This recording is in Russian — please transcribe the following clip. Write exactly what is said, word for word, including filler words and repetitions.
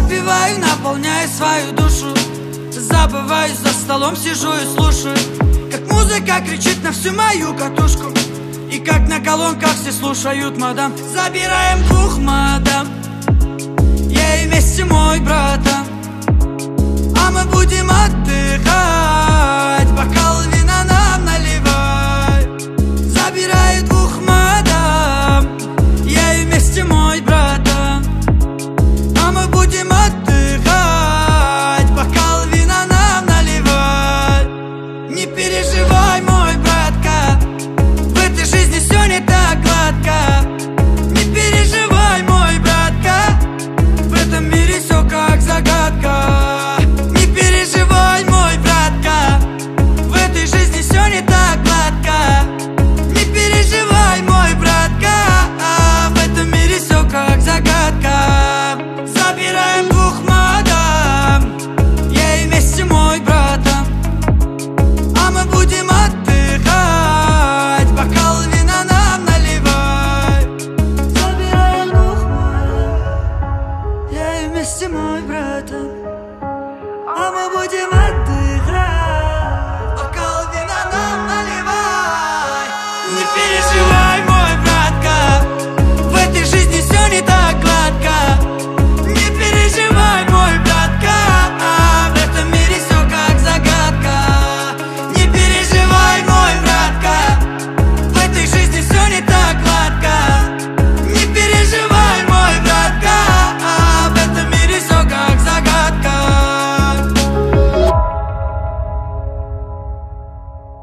Выпиваю, наполняю свою душу, забываюсь, за столом сижу и слушаю, как музыка кричит на всю мою катушку, и как на колонках все слушают мадам. Забираем двух мадам, я и вместе мой братан, а мы будем отдыхать, бокал вина нам наливай. Забираю двух мадам, я и вместе мой братан, а мы будем отдыхать, бокал вина нам наливай. Не переживай, мой братка, в этой жизни все не так гладко. Не переживай, мой братка, в этом мире все как загадка. Не переживай, мой братка, в этой жизни все не так гладко. Не переживай, мой братка, в этом мире все как загадка. Забираем двух мадам, я и вместе мой братан, а мы будем отдыхать, бокал вина нам наливай. Забираем двух мадам, я и вместе мой братан, а мы будем отдыхать.